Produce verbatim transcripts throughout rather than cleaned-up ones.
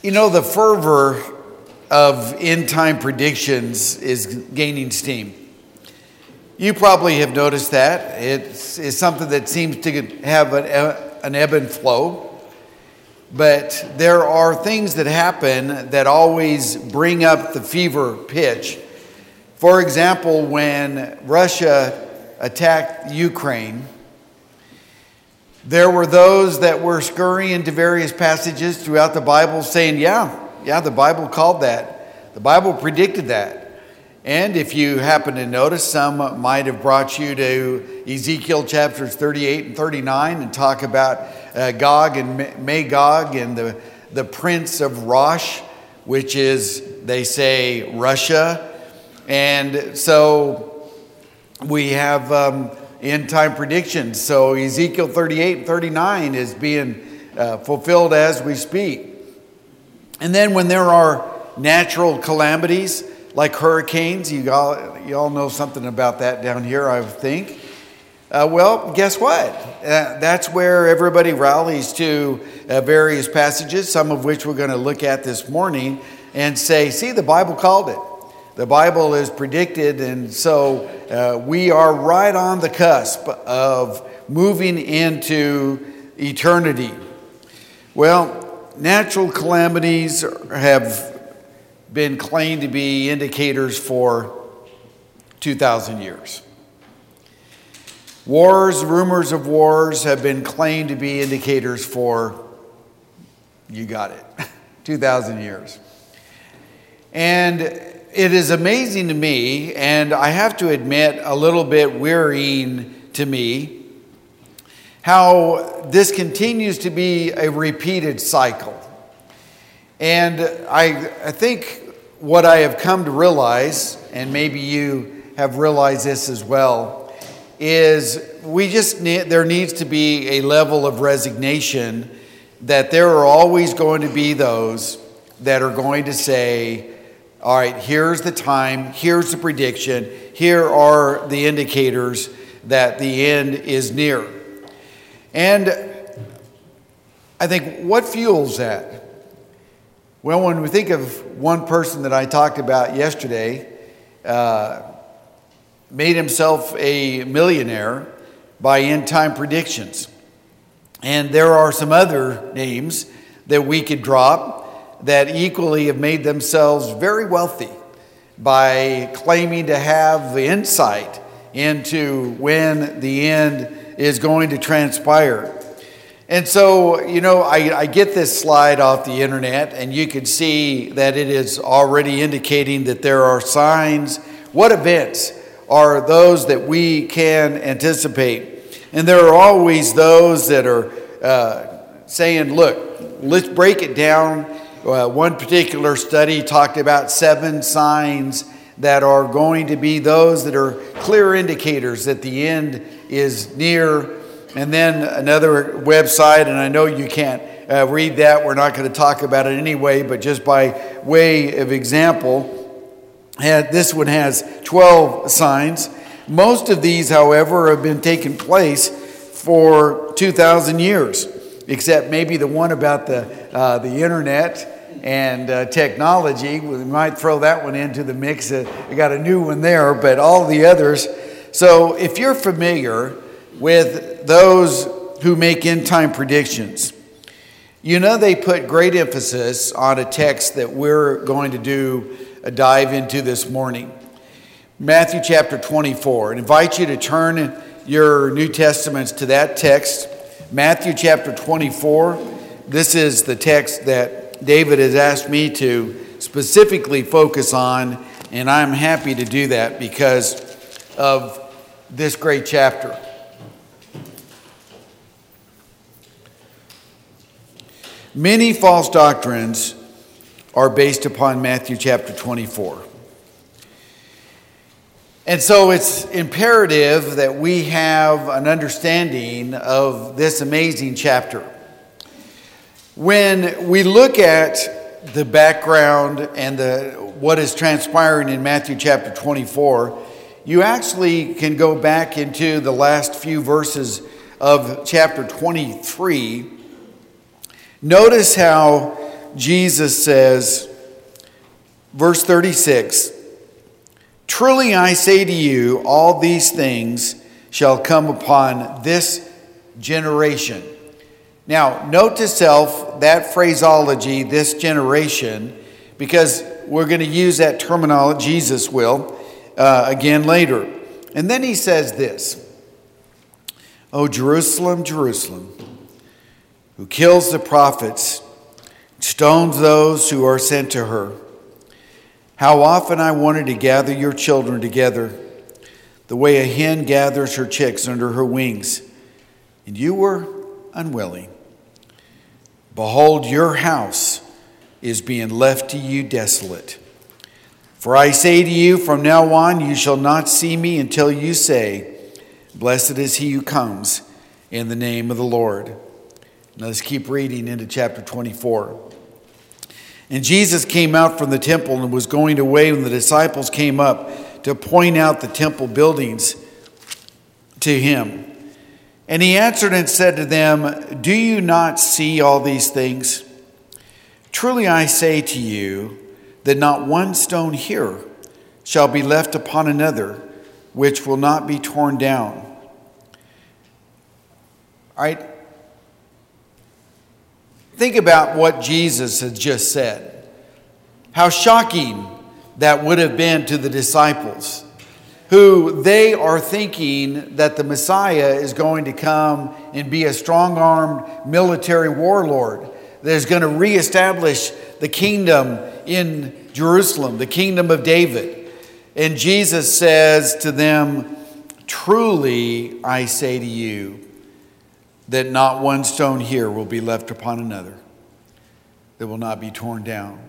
You know, the fervor of end-time predictions is gaining steam. You probably have noticed that. It's, it's something that seems to have an, an ebb and flow. But there are things that happen that always bring up the fever pitch. For example, when Russia attacked Ukraine, there were those that were scurrying to various passages throughout the Bible saying, yeah, yeah, the Bible called that. The Bible predicted that. And if you happen to notice, some might have brought you to Ezekiel chapters thirty-eight and thirty-nine and talk about uh, Gog and Magog and the, the prince of Rosh, which is, they say, Russia. And so we have um, end-time predictions. So Ezekiel thirty-eight and thirty-nine is being uh, fulfilled as we speak. And then when there are natural calamities like hurricanes, you all, you all know something about that down here, I think. Uh, well, guess what? Uh, that's where everybody rallies to uh, various passages, some of which we're going to look at this morning, and say, see, the Bible called it. The Bible is predicted, and so uh, we are right on the cusp of moving into eternity. Well, natural calamities have been claimed to be indicators for two thousand years. Wars, rumors of wars have been claimed to be indicators for, you got it, two thousand years. And it is amazing to me, and I have to admit a little bit wearying to me, how this continues to be a repeated cycle. And I, I think what I have come to realize, and maybe you have realized this as well, is we just need, there needs to be a level of resignation that there are always going to be those that are going to say, all right, here's the time, here's the prediction, here are the indicators that the end is near. And I think, what fuels that? Well, when we think of one person that I talked about yesterday, uh, made himself a millionaire by end-time predictions. And there are some other names that we could drop that equally have made themselves very wealthy by claiming to have the insight into when the end is going to transpire. And so, you know, I, I get this slide off the internet, and you can see that it is already indicating that there are signs. What events are those that we can anticipate? And there are always those that are uh, saying, look, let's break it down. Uh, one particular study talked about seven signs that are going to be those that are clear indicators that the end is near. And then another website, and I know you can't uh, read that. We're not going to talk about it anyway, but just by way of example, had, this one has twelve signs. Most of these, however, have been taking place for two thousand years, except maybe the one about the, uh, the internet and uh, technology. We might throw that one into the mix. Uh, we got a new one there, but all the others. So if you're familiar with those who make end-time predictions, you know they put great emphasis on a text that we're going to do a dive into this morning. Matthew chapter twenty-four. I invite you to turn your New Testaments to that text. Matthew chapter twenty-four. This is the text that David has asked me to specifically focus on, and I'm happy to do that because of this great chapter. Many false doctrines are based upon Matthew chapter twenty-four. And so it's imperative that we have an understanding of this amazing chapter. When we look at the background and the what is transpiring in Matthew chapter twenty-four, you actually can go back into the last few verses of chapter twenty-three. Notice how Jesus says, verse thirty-six, "Truly I say to you, all these things shall come upon this generation." Now, note to self that phraseology, this generation, because we're going to use that terminology, Jesus will, uh, again later. And then he says this, "O Jerusalem, Jerusalem, who kills the prophets, stones those who are sent to her. How often I wanted to gather your children together, the way a hen gathers her chicks under her wings, and you were unwilling. Behold, your house is being left to you desolate. For I say to you, from now on you shall not see me until you say, Blessed is he who comes in the name of the Lord." Now let's keep reading into chapter twenty-four. "And Jesus came out from the temple and was going away when the disciples came up to point out the temple buildings to him. And he answered and said to them, Do you not see all these things? Truly I say to you that not one stone here shall be left upon another, which will not be torn down." All right. Think about what Jesus had just said. How shocking that would have been to the disciples, who they are thinking that the Messiah is going to come and be a strong-armed military warlord that is going to reestablish the kingdom in Jerusalem, the kingdom of David. And Jesus says to them, "Truly I say to you that not one stone here will be left upon another that will not be torn down."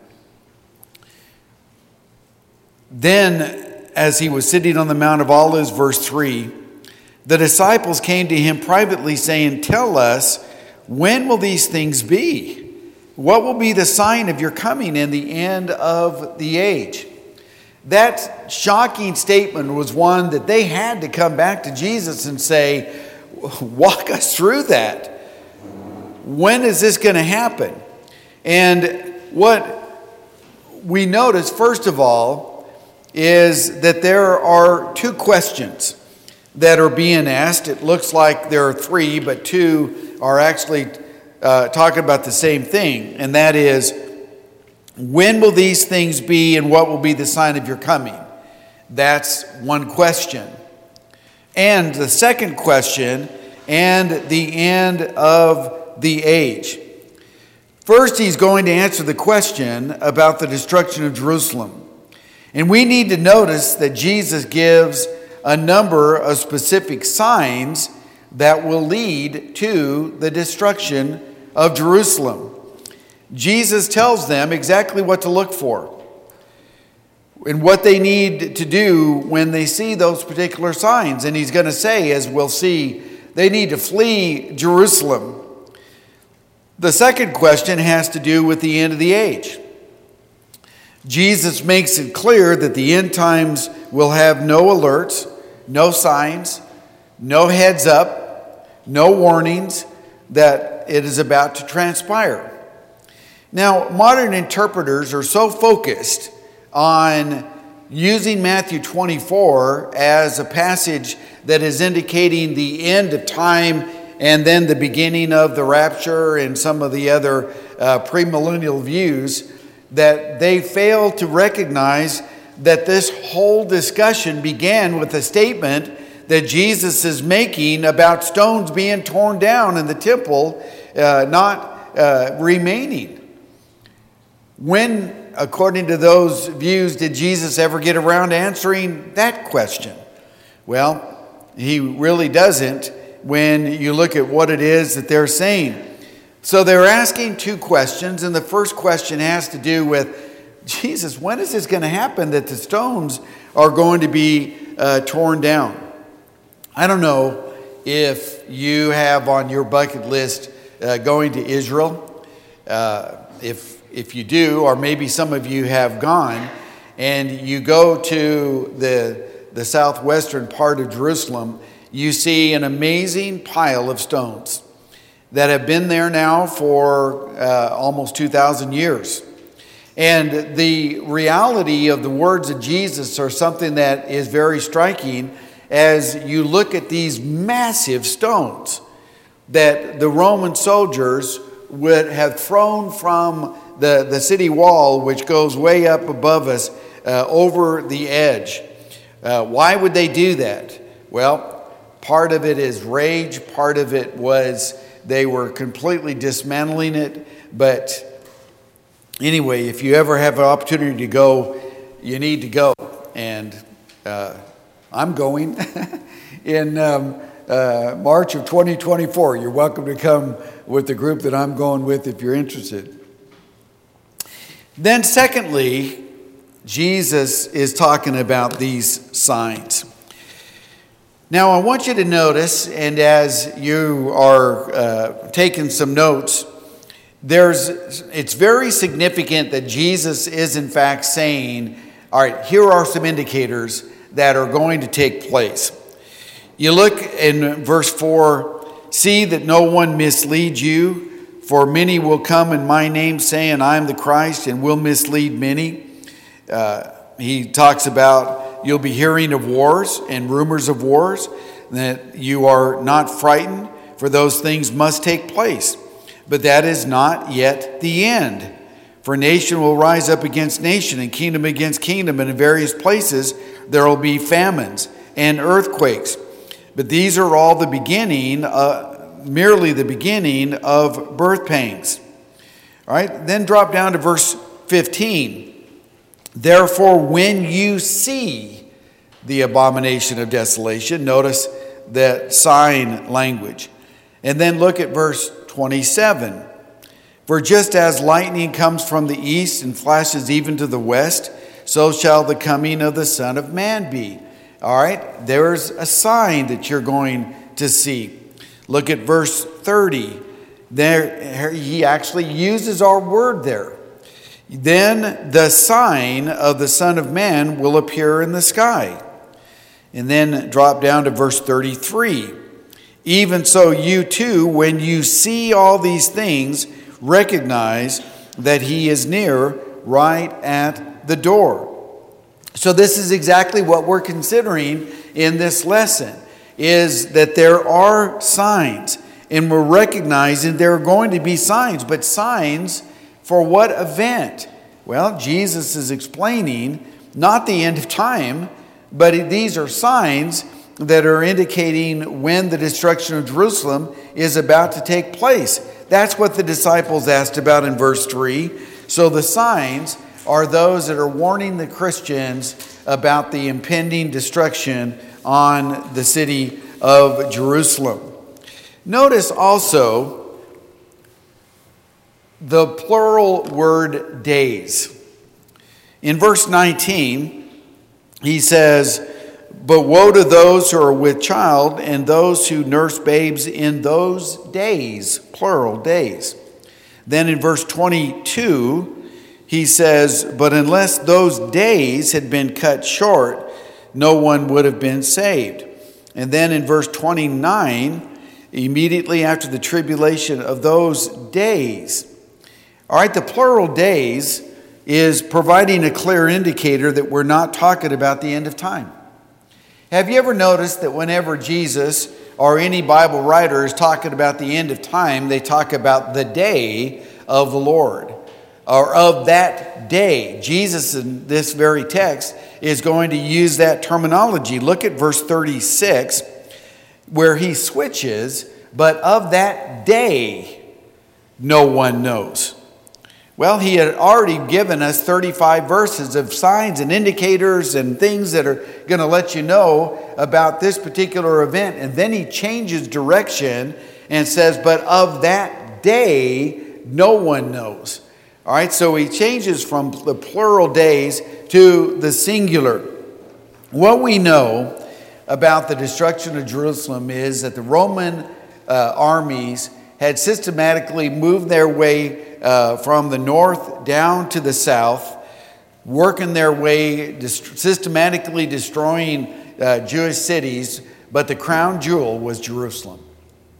Then, as he was sitting on the Mount of Olives, verse three, the disciples came to him privately saying, "Tell us, when will these things be? What will be the sign of your coming and the end of the age?" That shocking statement was one that they had to come back to Jesus and say, walk us through that. When is this going to happen? And what we notice, first of all, is that there are two questions that are being asked. It looks like there are three, but two are actually uh, talking about the same thing. And that is, when will these things be and what will be the sign of your coming? That's one question. And the second question, and the end of the age. First, he's going to answer the question about the destruction of Jerusalem. And we need to notice that Jesus gives a number of specific signs that will lead to the destruction of Jerusalem. Jesus tells them exactly what to look for and what they need to do when they see those particular signs. And he's going to say, as we'll see, they need to flee Jerusalem. The second question has to do with the end of the age. Jesus makes it clear that the end times will have no alerts, no signs, no heads up, no warnings that it is about to transpire. Now, modern interpreters are so focused on using Matthew twenty-four as a passage that is indicating the end of time and then the beginning of the rapture and some of the other uh, premillennial views, that they fail to recognize that this whole discussion began with a statement that Jesus is making about stones being torn down and the temple uh, not uh, remaining. When, according to those views, did Jesus ever get around to answering that question? Well, he really doesn't when you look at what it is that they're saying. So they're asking two questions, and the first question has to do with, Jesus, when is this going to happen that the stones are going to be uh, torn down? I don't know if you have on your bucket list uh, going to Israel. Uh, if if you do, or maybe some of you have gone, and you go to the the southwestern part of Jerusalem, you see an amazing pile of stones. that have been there now for uh, almost two thousand years. And the reality of the words of Jesus are something that is very striking as you look at these massive stones that the Roman soldiers would have thrown from the, the city wall, which goes way up above us, uh, over the edge. Uh, why would they do that? Well, part of it is rage. Part of it was they were completely dismantling it. But anyway, if you ever have an opportunity to go, you need to go. And uh, I'm going in um, uh, March of twenty twenty-four. You're welcome to come with the group that I'm going with if you're interested. Then secondly, Jesus is talking about these signs. Now, I want you to notice, and as you are uh, taking some notes, there's it's very significant that Jesus is in fact saying, all right, here are some indicators that are going to take place. You look in verse four, see that no one misleads you, for many will come in my name saying, I am the Christ, and will mislead many. Uh, he talks about you'll be hearing of wars and rumors of wars, that you are not frightened, for those things must take place. But that is not yet the end. For nation will rise up against nation, and kingdom against kingdom, and in various places there will be famines and earthquakes. But these are all the beginning, uh, merely the beginning of birth pangs. All right, then drop down to verse fifteen. Therefore, when you see the abomination of desolation, notice that sign language. And then look at verse twenty-seven. For just as lightning comes from the east and flashes even to the west, so shall the coming of the Son of Man be. All right, there's a sign that you're going to see. Look at verse thirty. There, he actually uses our word there. Then the sign of the Son of Man will appear in the sky. And then drop down to verse thirty-three. Even so, you too, when you see all these things, recognize that he is near, right at the door. So this is exactly what we're considering in this lesson, is that there are signs, and we're recognizing there are going to be signs, but signs for what event? Well, Jesus is explaining not the end of time, but these are signs that are indicating when the destruction of Jerusalem is about to take place. That's what the disciples asked about in verse three. So the signs are those that are warning the Christians about the impending destruction on the city of Jerusalem. Notice also the plural word days. In verse nineteen, he says, but woe to those who are with child and those who nurse babes in those days, plural days. Then in verse twenty-two, he says, but unless those days had been cut short, no one would have been saved. And then in verse twenty-nine, immediately after the tribulation of those days. All right, the plural days is providing a clear indicator that we're not talking about the end of time. Have you ever noticed that whenever Jesus or any Bible writer is talking about the end of time, they talk about the day of the Lord, or of that day? Jesus in this very text is going to use that terminology. Look at verse thirty-six, where he switches, but of that day no one knows. Well, he had already given us thirty-five verses of signs and indicators and things that are going to let you know about this particular event. And then he changes direction and says, but of that day, no one knows. All right, so he changes from the plural days to the singular. What we know about the destruction of Jerusalem is that the Roman uh, armies had systematically moved their way Uh, from the north down to the south, working their way, dist- systematically destroying uh, Jewish cities, but the crown jewel was Jerusalem.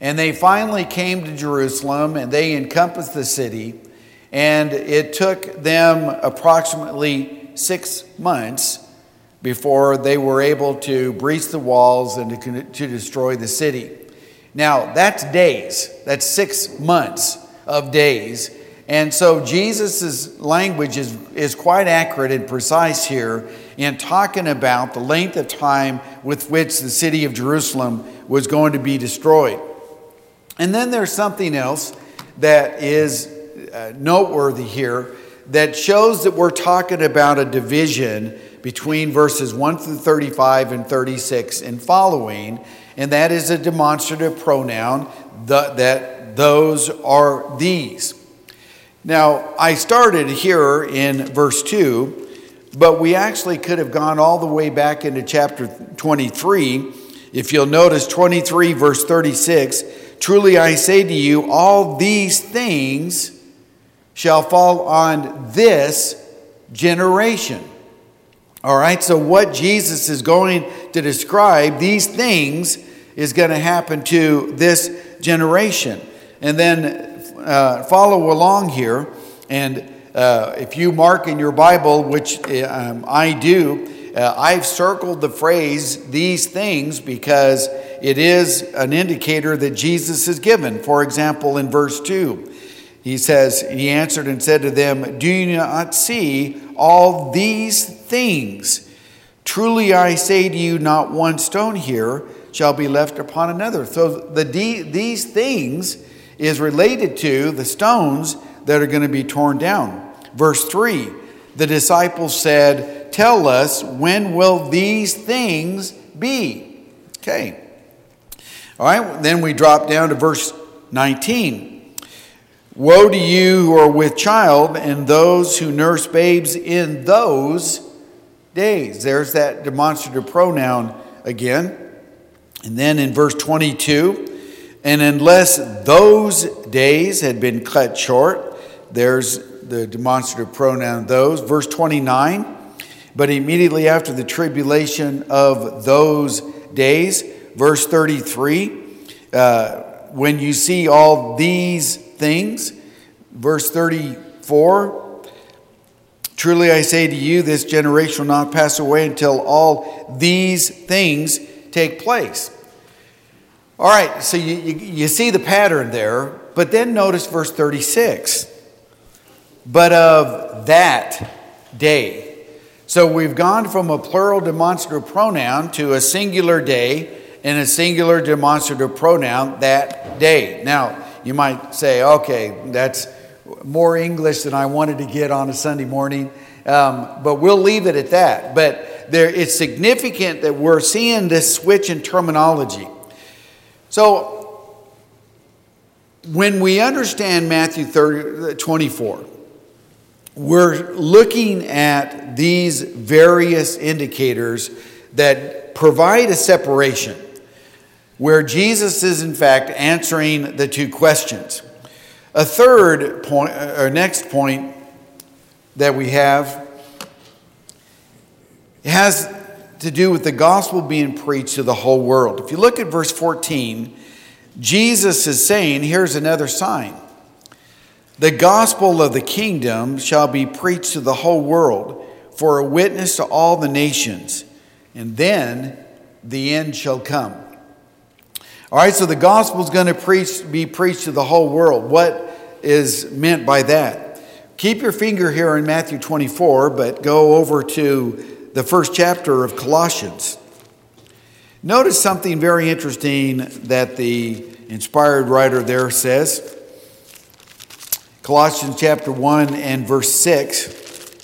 And they finally came to Jerusalem, and they encompassed the city. And it took them approximately six months before they were able to breach the walls and to, to destroy the city. Now, that's days. That's six months of days. And so Jesus' language is, is quite accurate and precise here in talking about the length of time with which the city of Jerusalem was going to be destroyed. And then there's something else that is uh, noteworthy here that shows that we're talking about a division between verses one through thirty-five and thirty-six and following, and that is a demonstrative pronoun, the, that those are these. Now, I started here in verse two, but we actually could have gone all the way back into chapter twenty-three. If you'll notice twenty-three, verse thirty-six, truly I say to you, all these things shall fall on this generation. All right, so what Jesus is going to describe, these things, is going to happen to this generation. And then uh, follow along here. And uh, if you mark in your Bible, which um, I do, uh, I've circled the phrase, these things, because it is an indicator that Jesus is given. For example, in verse two, he says, he answered and said to them, do you not see all these things? Truly I say to you, not one stone here shall be left upon another. So the these things is related to the stones that are going to be torn down. Verse three, the disciples said, tell us, when will these things be? Okay. All right, then we drop down to verse nineteen. Woe to you who are with child and those who nurse babes in those days. There's that demonstrative pronoun again. And then in verse twenty-two, and unless those days had been cut short, there's the demonstrative pronoun those. Verse twenty-nine, but immediately after the tribulation of those days. Verse thirty-three, uh, when you see all these things. Verse thirty-four, truly I say to you, this generation will not pass away until all these things take place. All right, so you, you, you see the pattern there, but then notice verse thirty-six. But of that day. So we've gone from a plural demonstrative pronoun to a singular day and a singular demonstrative pronoun, that day. Now, you might say, okay, that's more English than I wanted to get on a Sunday morning, um, but we'll leave it at that. But there, it's significant that we're seeing this switch in terminology. So, when we understand Matthew thirty, twenty-four, we're looking at these various indicators that provide a separation, where Jesus is in fact answering the two questions. A third point, or next point that we have has to do with the gospel being preached to the whole world. If you look at verse fourteen, Jesus is saying, here's another sign. The gospel of the kingdom shall be preached to the whole world for a witness to all the nations, and then the end shall come. All right, so the gospel is going to preach, be preached to the whole world. What is meant by that? Keep your finger here in Matthew twenty-four, but go over to the first chapter of Colossians. Notice something very interesting that the inspired writer there says. Colossians chapter one and verse six.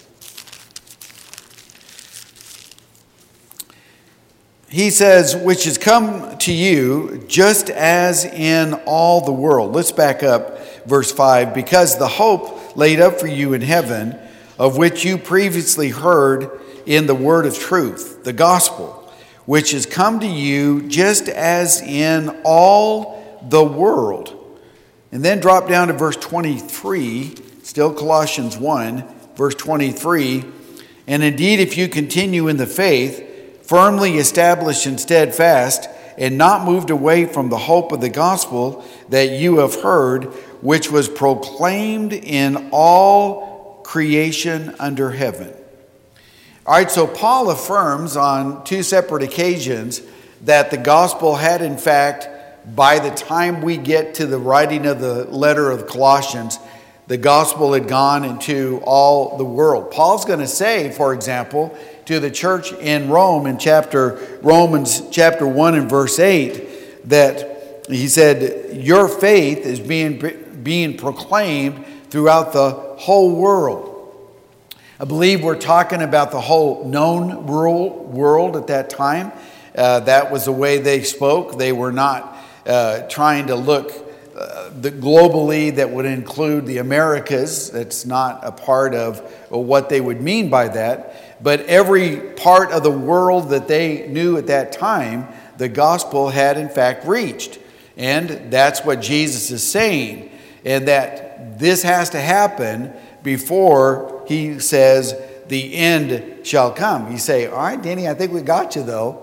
He says, which has come to you just as in all the world. Let's back up verse five. Because the hope laid up for you in heaven, of which you previously heard in the word of truth, the gospel, which has come to you just as in all the world. And then drop down to verse twenty-three, still Colossians one, verse twenty-three. And indeed, if you continue in the faith, firmly established and steadfast, and not moved away from the hope of the gospel that you have heard, which was proclaimed in all creation under heaven. All right, so Paul affirms on two separate occasions that the gospel had, in fact, by the time we get to the writing of the letter of Colossians, the gospel had gone into all the world. Paul's going to say, for example, to the church in Rome in chapter Romans chapter one and verse eight, that he said, your faith is being, being proclaimed throughout the whole world. I believe we're talking about the whole known world at that time. Uh, that was the way they spoke. They were not uh, trying to look uh, the globally that would include the Americas. That's not a part of what they would mean by that. But every part of the world that they knew at that time, the gospel had in fact reached. And that's what Jesus is saying. And that this has to happen before he says the end shall come. You say, all right, Danny, I think we got you though.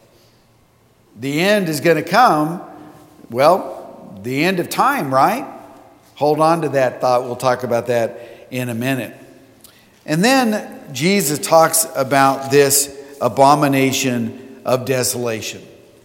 The end is going to come. Well, the end of time, right? Hold on to that thought. We'll talk about that in a minute. And then Jesus talks about this abomination of desolation.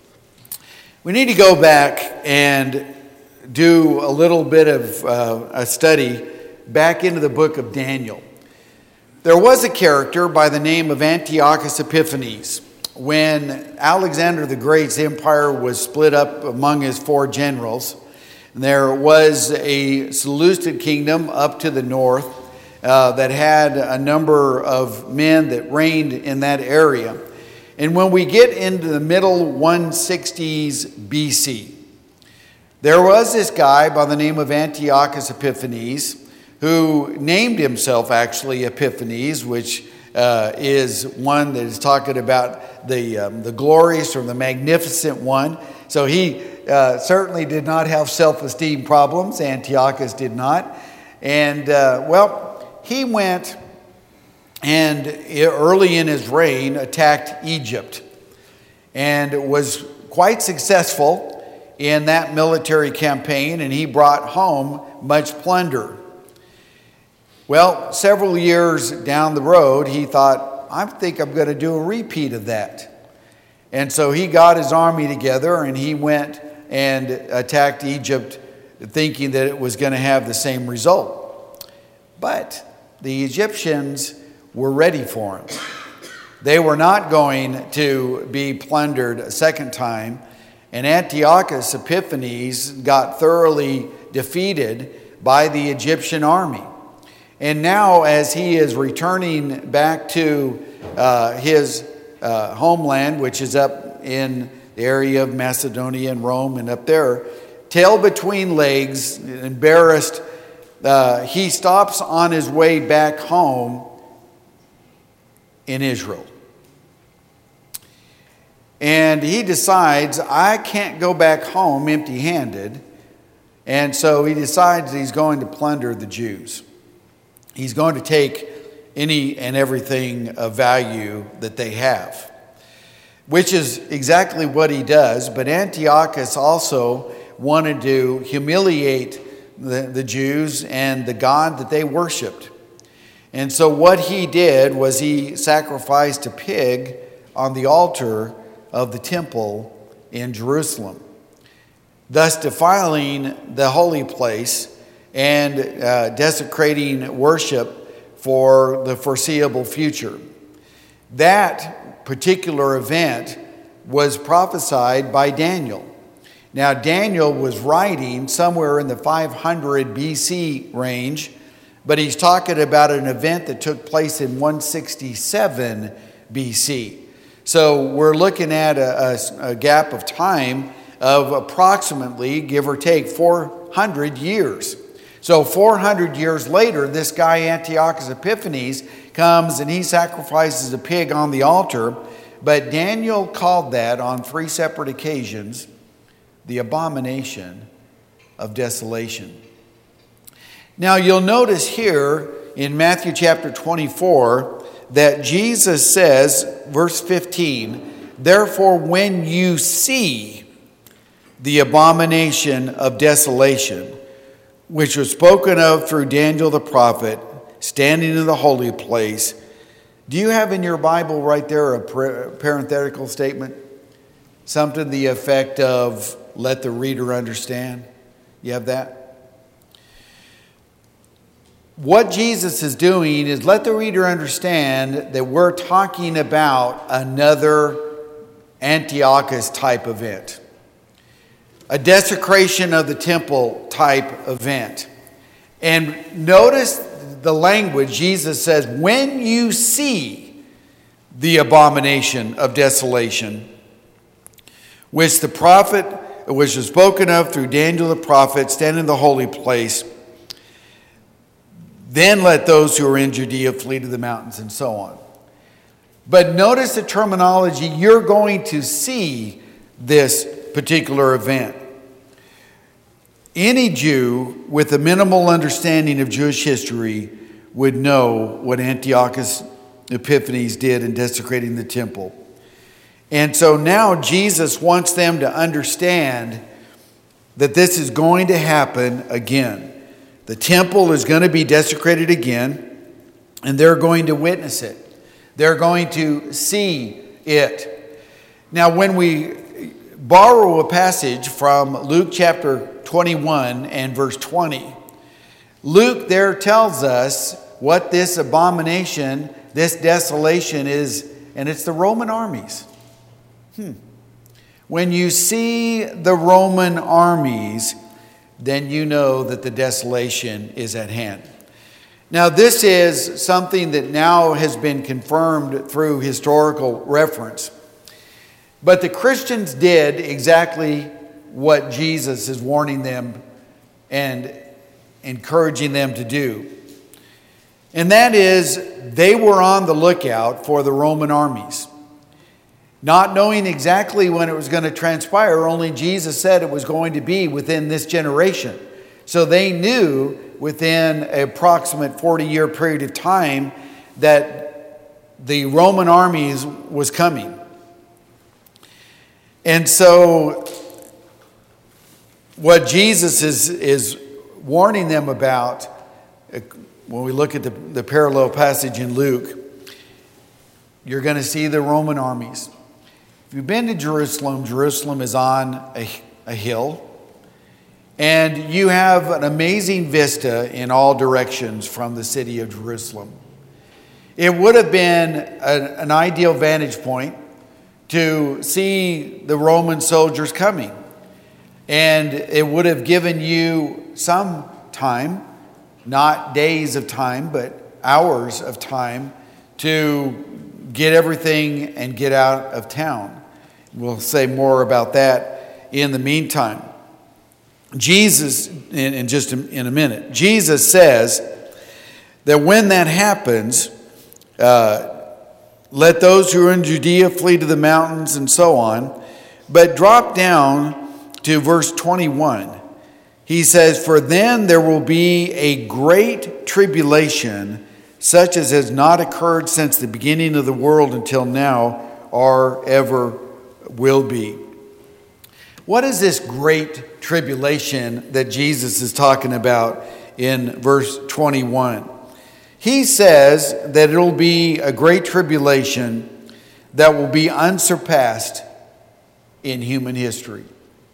We need to go back and do a little bit of uh, a study back into the book of Daniel. There was a character by the name of Antiochus Epiphanes. When Alexander the Great's empire was split up among his four generals, there was a Seleucid kingdom up to the north uh, that had a number of men that reigned in that area. And when we get into the middle one sixties B C, there was this guy by the name of Antiochus Epiphanes who named himself actually Epiphanes, which uh, is one that is talking about the, um, the glorious or the magnificent one. So he uh, certainly did not have self-esteem problems. Antiochus did not. And, uh, well, he went and early in his reign attacked Egypt and was quite successful in that military campaign, and he brought home much plunder. Well, several years down the road, he thought, I think I'm going to do a repeat of that. And so he got his army together and he went and attacked Egypt thinking that it was going to have the same result. But the Egyptians were ready for him. They were not going to be plundered a second time. And Antiochus Epiphanes got thoroughly defeated by the Egyptian army. And now as he is returning back to uh, his uh, homeland, which is up in the area of Macedonia and Rome and up there, tail between legs, embarrassed, uh, he stops on his way back home in Israel. And he decides, I can't go back home empty-handed. And so he decides he's going to plunder the Jews. He's going to take any and everything of value that they have, which is exactly what he does. But Antiochus also wanted to humiliate the, the Jews and the God that they worshiped. And so what he did was he sacrificed a pig on the altar of the temple in Jerusalem, thus defiling the holy place and uh, desecrating worship for the foreseeable future. That particular event was prophesied by Daniel. Now, Daniel was writing somewhere in the five hundred B C range, but he's talking about an event that took place in one sixty-seven B C. So we're looking at a, a, a gap of time of approximately, give or take, four hundred years. So four hundred years later, this guy Antiochus Epiphanes comes and he sacrifices a pig on the altar. But Daniel called that on three separate occasions the abomination of desolation. Now you'll notice here in Matthew chapter twenty-four that Jesus says, verse fifteen, Therefore, when you see the abomination of desolation, which was spoken of through Daniel the prophet, standing in the holy place. Do you have in your Bible right there a parenthetical statement? Something to the effect of, let the reader understand. You have that? What Jesus is doing is let the reader understand that we're talking about another Antiochus type event. A desecration of the temple type event. And notice the language. Jesus says, when you see the abomination of desolation, which the prophet, which was spoken of through Daniel the prophet, standing in the holy place, then let those who are in Judea flee to the mountains, and so on. But notice the terminology. You're going to see this particular event. Any Jew with a minimal understanding of Jewish history would know what Antiochus Epiphanes did in desecrating the temple. And so now Jesus wants them to understand that this is going to happen again. The temple is going to be desecrated again, and they're going to witness it. They're going to see it. Now, when we borrow a passage from Luke chapter twenty-one and verse twenty, Luke there tells us what this abomination, this desolation is, and it's the Roman armies. Hmm. When you see the Roman armies, then you know that the desolation is at hand. Now, this is something that now has been confirmed through historical reference. But the Christians did exactly what Jesus is warning them and encouraging them to do. And that is, they were on the lookout for the Roman armies. Not knowing exactly when it was going to transpire, only Jesus said it was going to be within this generation. So they knew within an approximate forty-year period of time that the Roman armies was coming. And so what Jesus is, is warning them about, when we look at the, the parallel passage in Luke, you're going to see the Roman armies. If you've been to Jerusalem, Jerusalem is on a, a hill. And you have an amazing vista in all directions from the city of Jerusalem. It would have been a, an ideal vantage point to see the Roman soldiers coming. And it would have given you some time, not days of time, but hours of time to get everything and get out of town. We'll say more about that in the meantime. Jesus, in, in just a, in a minute, Jesus says that when that happens, uh, let those who are in Judea flee to the mountains and so on. But drop down to verse twenty-one. He says, for then there will be a great tribulation, such as has not occurred since the beginning of the world until now, or ever will be. What is this great tribulation that Jesus is talking about in verse twenty-one? He says that it will be a great tribulation that will be unsurpassed in human history.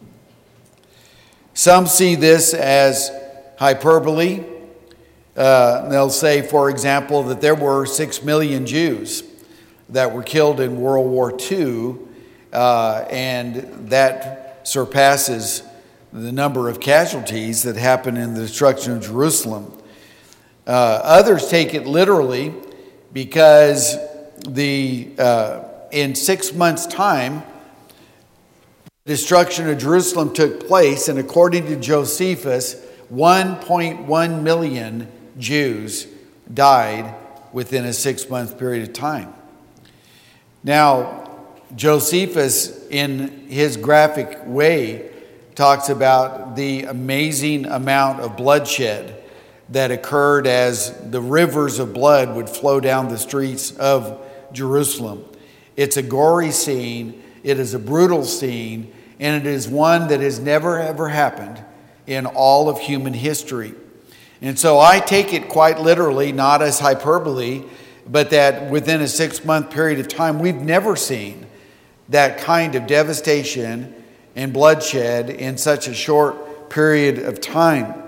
Some see this as hyperbole. Uh, they'll say, for example, that there were six million Jews that were killed in World War Two, uh, and that surpasses the number of casualties that happened in the destruction of Jerusalem. Uh, others take it literally because the uh, in six months' time, destruction of Jerusalem took place, and according to Josephus, one point one million Jews died within a six-month period of time. Now, Josephus, in his graphic way, talks about the amazing amount of bloodshed that occurred as the rivers of blood would flow down the streets of Jerusalem. It's a gory scene. It is a brutal scene. And it is one that has never, ever happened in all of human history. And so I take it quite literally, not as hyperbole, but that within a six-month period of time, we've never seen that kind of devastation and bloodshed in such a short period of time.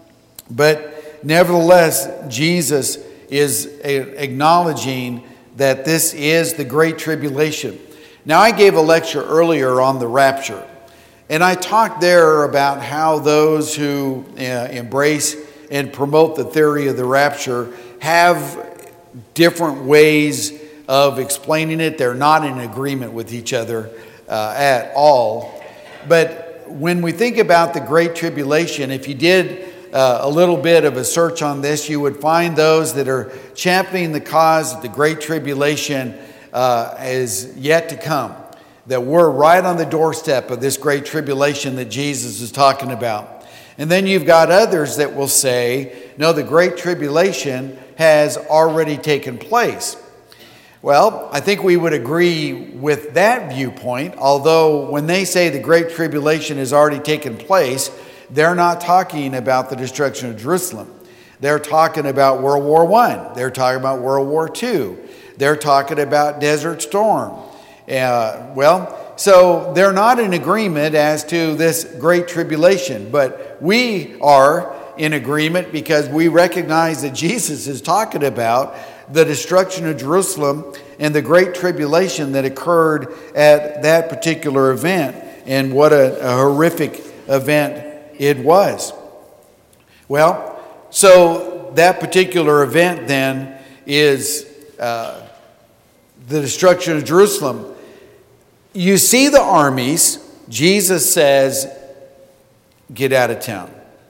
But nevertheless, Jesus is acknowledging that this is the Great Tribulation. Now, I gave a lecture earlier on the rapture, and I talked there about how those who uh, embrace and promote the theory of the rapture have different ways of explaining it. They're not in agreement with each other uh, at all. But when we think about the Great Tribulation, if you did uh, a little bit of a search on this, you would find those that are championing the cause of the Great Tribulation uh, is yet to come. That we're right on the doorstep of this Great Tribulation that Jesus is talking about. And then you've got others that will say, no, the Great Tribulation has already taken place. Well, I think we would agree with that viewpoint, although when they say the Great Tribulation has already taken place, they're not talking about the destruction of Jerusalem. They're talking about World War One. They're talking about World War Two. They're talking about Desert Storm. Uh, well, so they're not in agreement as to this Great Tribulation, but we are in agreement because we recognize that Jesus is talking about the destruction of Jerusalem and the Great Tribulation that occurred at that particular event, and what a, a horrific event it was. Well, so that particular event then is uh, the destruction of Jerusalem. You see the armies. Jesus says, get out of town.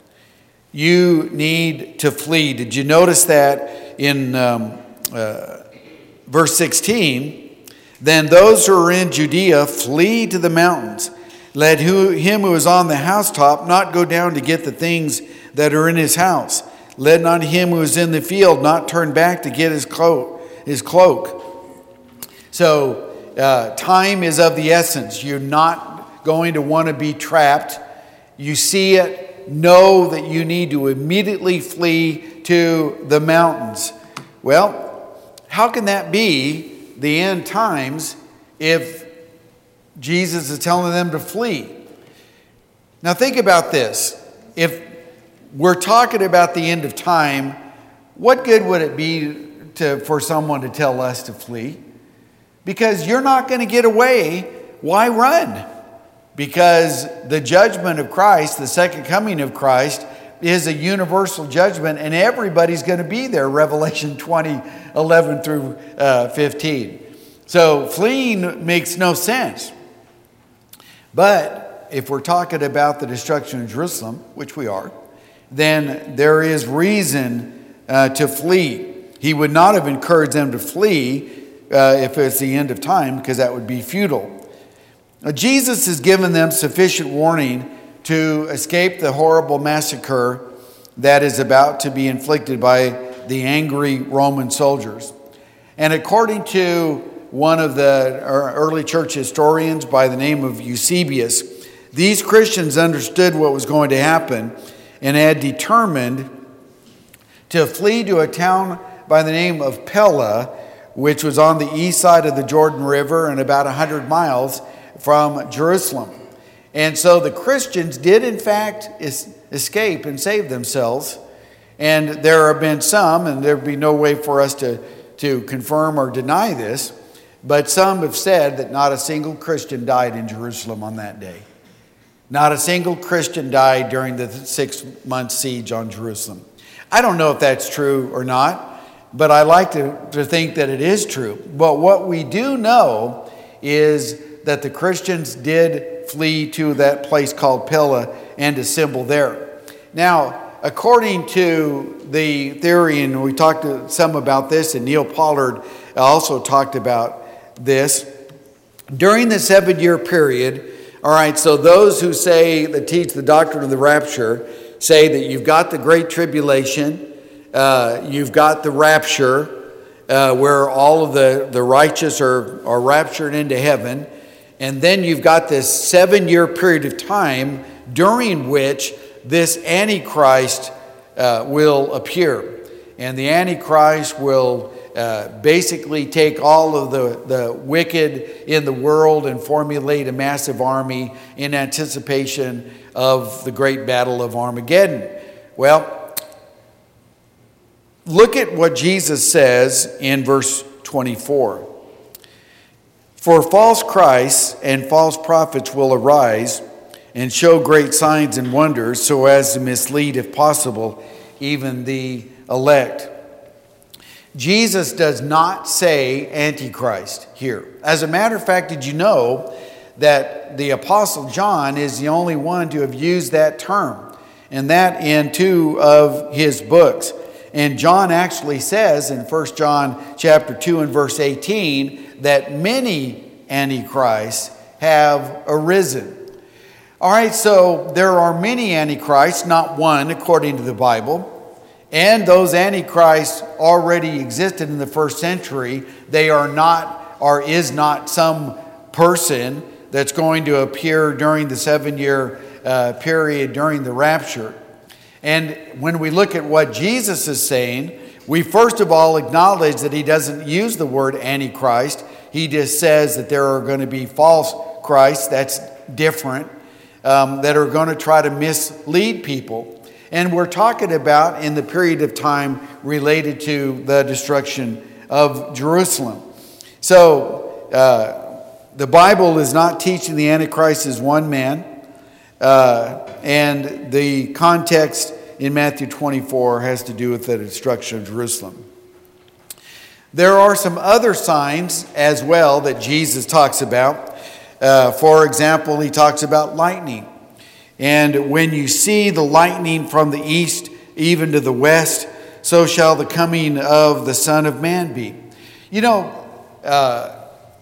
You need to flee. Did you notice that in um, uh, verse sixteen? Then those who are in Judea flee to the mountains. Let who, him who is on the housetop not go down to get the things that are in his house. Let not him who is in the field not turn back to get his cloak. His cloak. So uh, time is of the essence. You're not going to want to be trapped. You see it, know that you need to immediately flee to the mountains. Well, how can that be the end times if Jesus is telling them to flee? Now think about this. If we're talking about the end of time, what good would it be to, for someone to tell us to flee? Because you're not going to get away. Why run? Because the judgment of Christ, the second coming of Christ, is a universal judgment, and everybody's going to be there, Revelation twenty, eleven through fifteen. So fleeing makes no sense. But if we're talking about the destruction of Jerusalem, which we are, then there is reason uh, to flee. He would not have encouraged them to flee uh, if it's the end of time, because that would be futile. Now, Jesus has given them sufficient warning to escape the horrible massacre that is about to be inflicted by the angry Roman soldiers. And according to one of the early church historians by the name of Eusebius, these Christians understood what was going to happen and had determined to flee to a town by the name of Pella, which was on the east side of the Jordan River and about one hundred miles from Jerusalem. And so the Christians did in fact es- escape and save themselves. And there have been some, and there would be no way for us to, to confirm or deny this, but some have said that not a single Christian died in Jerusalem on that day. Not a single Christian died during the six-month siege on Jerusalem. I don't know if that's true or not, but I like to, to think that it is true. But what we do know is that the Christians did flee to that place called Pella and assemble there. Now, according to the theory, and we talked to some about this, and Neil Pollard also talked about this, during the seven-year period, all right, so those who say, that teach the doctrine of the rapture, say that you've got the Great Tribulation, uh, you've got the rapture, uh, where all of the, the righteous are, are raptured into heaven. And then you've got this seven-year period of time during which this Antichrist uh, will appear. And the Antichrist will uh, basically take all of the, the wicked in the world and formulate a massive army in anticipation of the great battle of Armageddon. Well, look at what Jesus says in verse twenty-four. For false Christs and false prophets will arise and show great signs and wonders, so as to mislead, if possible, even the elect. Jesus does not say Antichrist here. As a matter of fact, did you know that the Apostle John is the only one to have used that term, and that in two of his books? And John actually says in First John chapter two and verse eighteen that many antichrists have arisen. All right, so there are many antichrists, not one, according to the Bible. And those antichrists already existed in the first century. They are not, or is not, some person that's going to appear during the seven-year uh, period during the rapture. And when we look at what Jesus is saying, we first of all acknowledge that he doesn't use the word Antichrist. He just says that there are going to be false Christs, that's different, um, that are going to try to mislead people. And we're talking about in the period of time related to the destruction of Jerusalem. So uh, the Bible is not teaching the Antichrist as one man. Uh, and the context in Matthew twenty-four has to do with the destruction of Jerusalem. There are some other signs as well that Jesus talks about. Uh, for example, he talks about lightning. And when you see the lightning from the east, even to the west, so shall the coming of the Son of Man be. You know, uh,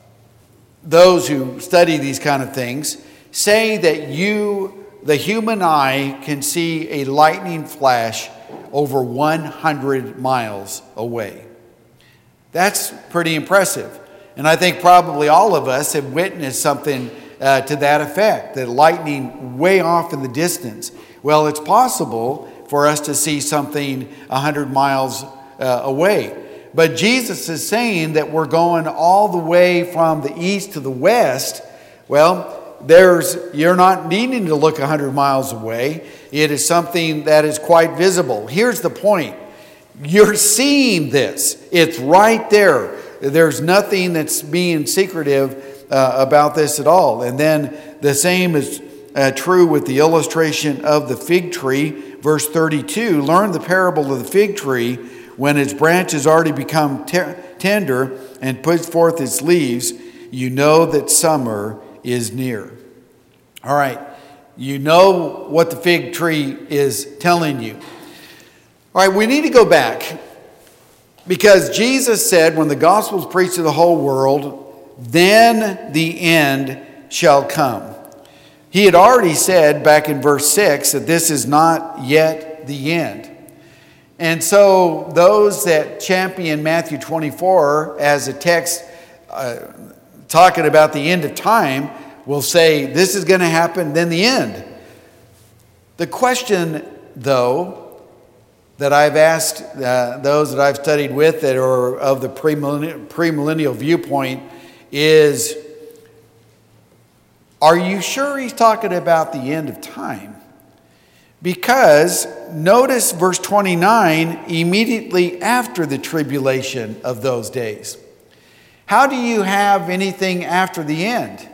those who study these kind of things say that you, the human eye, can see a lightning flash over one hundred miles away. That's pretty impressive. And I think probably all of us have witnessed something uh, to that effect, that lightning way off in the distance. Well, it's possible for us to see something one hundred miles uh, away. But Jesus is saying that we're going all the way from the east to the west. Well, there's you're not needing to look one hundred miles away. It is something that is quite visible. Here's the point. You're seeing this. It's right there. There's nothing that's being secretive uh, about this at all. And then the same is uh, true with the illustration of the fig tree. Verse thirty-two, learn the parable of the fig tree. When its branches already become ter- tender and puts forth its leaves, you know that summer is near. All right, you know what the fig tree is telling you. All right, we need to go back because Jesus said when the gospel is preached to the whole world, then the end shall come. He had already said back in verse six that this is not yet the end. And so those that champion Matthew twenty-four as a text uh, talking about the end of time will say this is going to happen, then the end. The question, though, that I've asked uh, those that I've studied with that are of the premillennial, premillennial viewpoint is, are you sure he's talking about the end of time? Because notice verse twenty-nine, immediately after the tribulation of those days. How do you have anything after the end?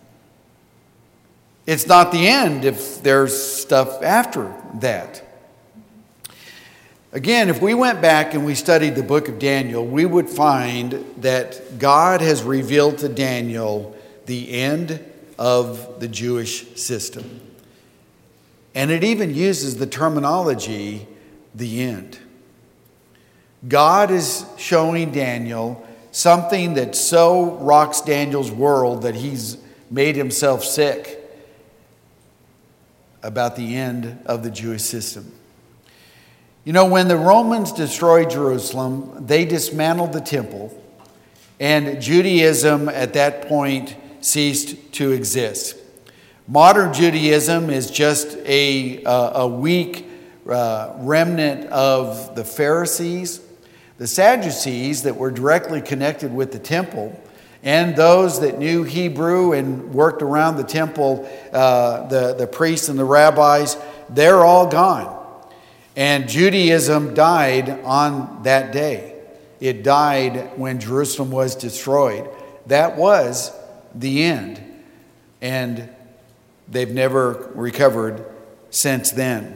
It's not the end if there's stuff after that. Again, if we went back and we studied the book of Daniel, we would find that God has revealed to Daniel the end of the Jewish system. And it even uses the terminology, the end. God is showing Daniel something that so rocks Daniel's world that he's made himself sick about the end of the Jewish system. You know, when the Romans destroyed Jerusalem, they dismantled the temple, and Judaism at that point ceased to exist. Modern Judaism is just a, a, a weak uh, remnant of the Pharisees, the Sadducees that were directly connected with the temple, and those that knew Hebrew and worked around the temple, uh, the, the priests and the rabbis. They're all gone. And Judaism died on that day. It died when Jerusalem was destroyed. That was the end. And they've never recovered since then.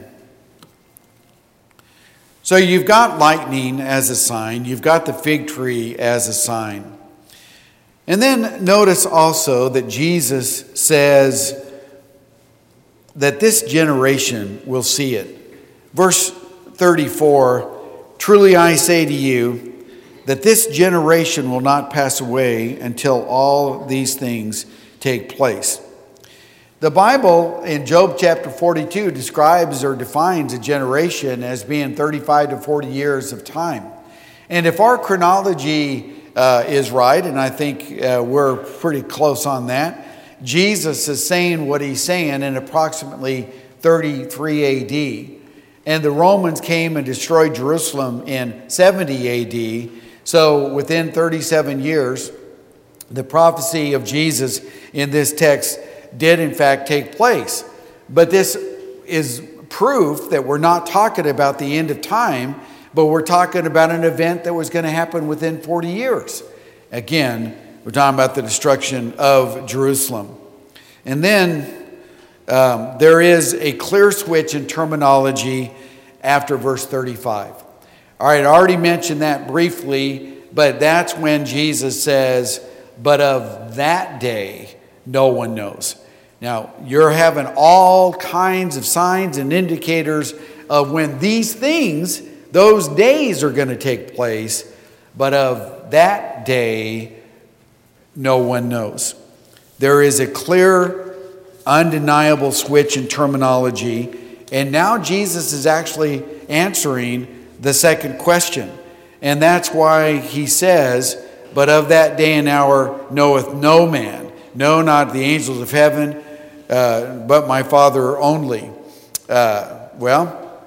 So you've got lightning as a sign. You've got the fig tree as a sign. And then notice also that Jesus says that this generation will see it. Verse thirty-four, truly I say to you, that this generation will not pass away until all these things take place. The Bible in Job chapter forty-two describes or defines a generation as being thirty-five to forty years of time. And if our chronology uh, is right, and I think uh, we're pretty close on that, Jesus is saying what he's saying in approximately thirty-three A D. And the Romans came and destroyed Jerusalem in seventy A D. So within thirty-seven years, the prophecy of Jesus in this text did in fact take place. But this is proof that we're not talking about the end of time, but we're talking about an event that was going to happen within forty years. Again, we're talking about the destruction of Jerusalem. And then um, there is a clear switch in terminology after verse thirty-five. All right, I already mentioned that briefly, but that's when Jesus says, but of that day, no one knows. Now, you're having all kinds of signs and indicators of when these things, those days are going to take place, but of that day, no one knows. There is a clear, undeniable switch in terminology, and now Jesus is actually answering the second question. And that's why he says, but of that day and hour knoweth no man, no, not the angels of heaven, uh, but my Father only. Uh, well,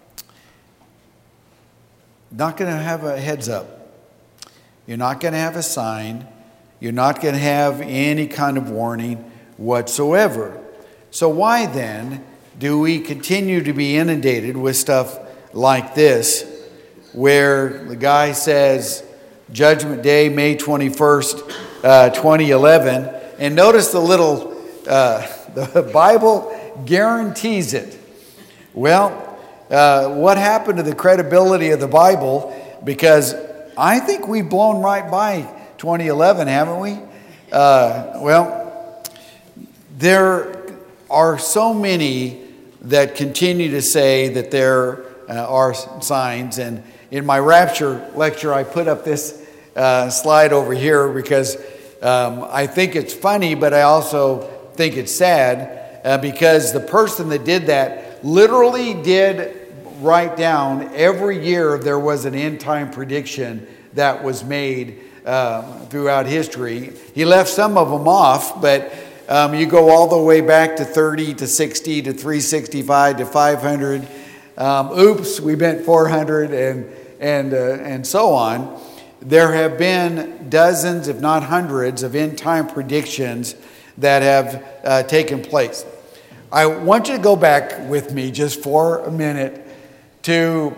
not going to have a heads up. You're not going to have a sign. You're not going to have any kind of warning whatsoever. So why then do we continue to be inundated with stuff like this, where the guy says Judgment Day, May twenty-first, uh, twenty eleven, and notice the little, uh, the Bible guarantees it. Well, uh, what happened to the credibility of the Bible? Because I think we've blown right by twenty eleven, haven't we? Uh, well, there are so many that continue to say that there uh, are signs. And in my rapture lecture, I put up this uh, slide over here because um, I think it's funny, but I also think it's sad uh, because the person that did that literally did write down every year there was an end time prediction that was made uh, throughout history. He left some of them off, but um, you go all the way back to thirty to sixty to three sixty-five to five hundred. Um, oops, we meant four hundred and and uh, and so on. There have been dozens, if not hundreds, of end time predictions that have uh, taken place. I want you to go back with me just for a minute to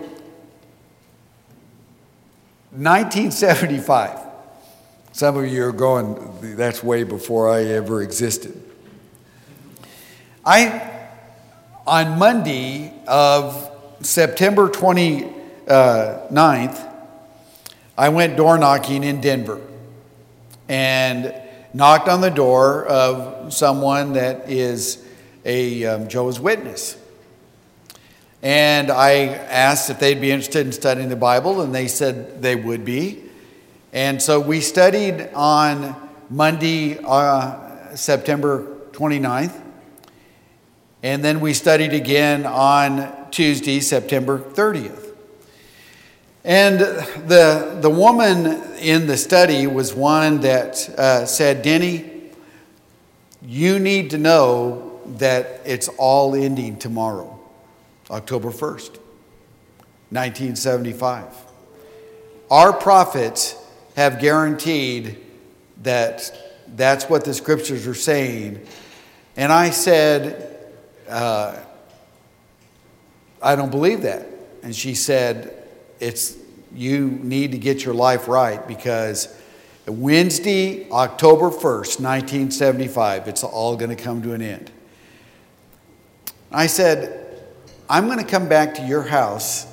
nineteen seventy-five. Some of you are going, that's way before I ever existed. I, on Monday of September twenty-ninth, I went door knocking in Denver and knocked on the door of someone that is a um, Jehovah's Witness. And I asked if they'd be interested in studying the Bible, and they said they would be. And so we studied on Monday, uh, September twenty-ninth. And then we studied again on Tuesday, September thirtieth. And the, the woman in the study was one that uh, said, Denny, you need to know that it's all ending tomorrow, October first, nineteen seventy-five. Our prophets have guaranteed that that's what the scriptures are saying. And I said, uh, I don't believe that. And she said, it's you need to get your life right, because Wednesday, October first, nineteen seventy-five, it's all going to come to an end. I said, I'm going to come back to your house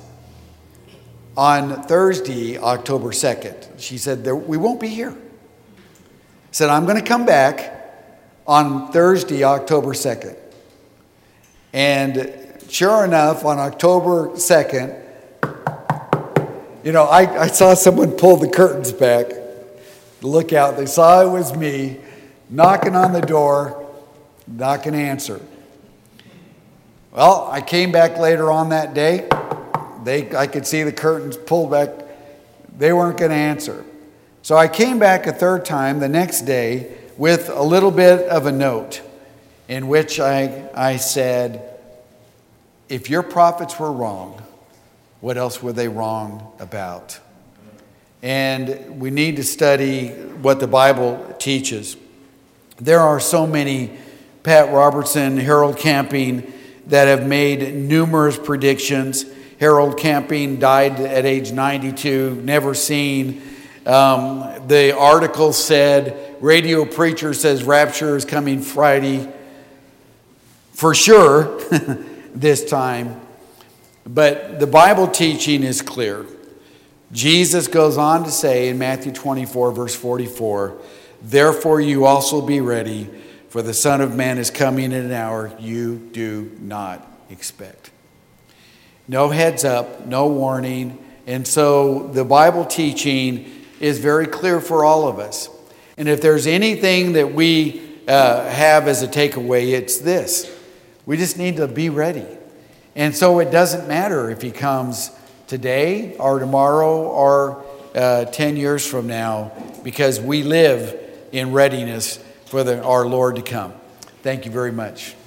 on Thursday, October second. She said, there, we won't be here. I said, I'm going to come back on Thursday, October second. And sure enough, on October second, you know, I, I saw someone pull the curtains back, look out. They saw it was me knocking on the door, not going to answer. Well, I came back later on that day. They, I could see the curtains pulled back. They weren't going to answer. So I came back a third time the next day with a little bit of a note in which I, I said, if your prophets were wrong, what else were they wrong about? And we need to study what the Bible teaches. There are so many, Pat Robertson, Harold Camping, that have made numerous predictions. Harold Camping died at age ninety-two, never seen. Um, the article said, radio preacher says rapture is coming Friday for sure this time. But the Bible teaching is clear. Jesus goes on to say in Matthew twenty-four, verse forty-four, therefore you also be ready, for the Son of Man is coming in an hour you do not expect. No heads up, no warning. And so the Bible teaching is very clear for all of us. And if there's anything that we uh, have as a takeaway, it's this. We just need to be ready. And so it doesn't matter if he comes today or tomorrow or uh, ten years from now, because we live in readiness for the, our Lord to come. Thank you very much.